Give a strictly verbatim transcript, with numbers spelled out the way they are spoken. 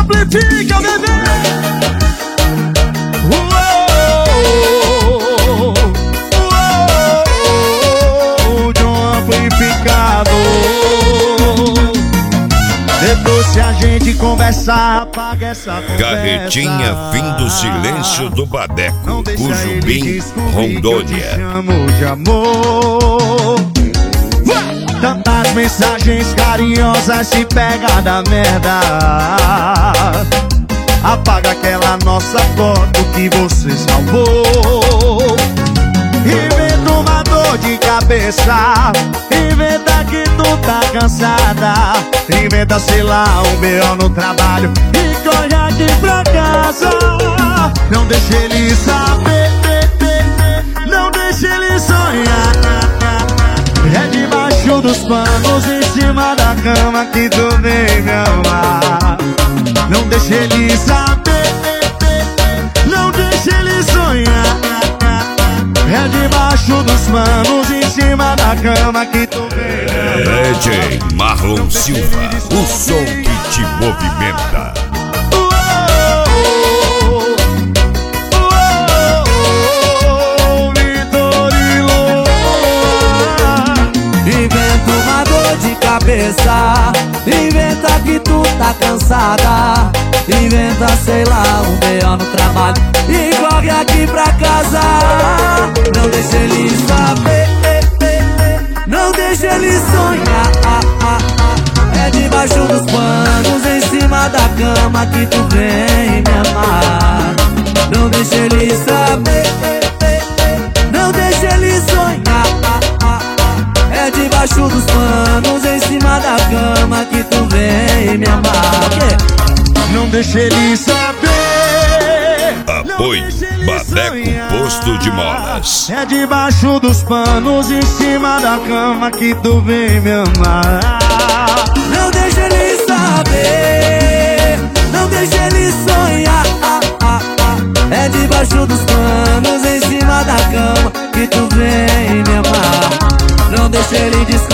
Amplifica, bebê. Uou, uou, de um amplificador. Depois se a gente conversar, apaga essa conversa. Carretinha, fim do silêncio do Badeco, Cujubim, Rondônia. Chamo de amor. Tantas mensagens carinhosas se pega da merda. Apaga aquela nossa foto que você salvou. Inventa uma dor de cabeça. Inventa que tu tá cansada. Inventa, sei lá, um B O no trabalho e corre aqui pra casa. Não deixa ele saber, não deixa ele sonhar. É debaixo dos panos, em cima da cama que tu vem me amar. Não deixa ele saber, não deixa ele sonhar. É debaixo dos panos, em cima da cama que tu vem me amar. D J Marlon Silva, o som que te movimenta. Cabeça, inventa que tu tá cansada. Inventa, sei lá, um B O no trabalho e corre aqui pra casa. Não deixa ele saber, não deixa ele sonhar. É debaixo dos panos, em cima da cama que tu vem me amar. Não deixa ele saber, não deixa ele sonhar. É debaixo dos panos, em cima da cama que tu vem me amar. Não deixa ele saber. Apoio Badeco Posto de Molas. É debaixo dos panos, em cima da cama que tu vem me amar. Não deixa ele saber, não deixa ele sonhar. É debaixo dos panos, em cima da cama que tu vem me amar. Não deixa ele descansar.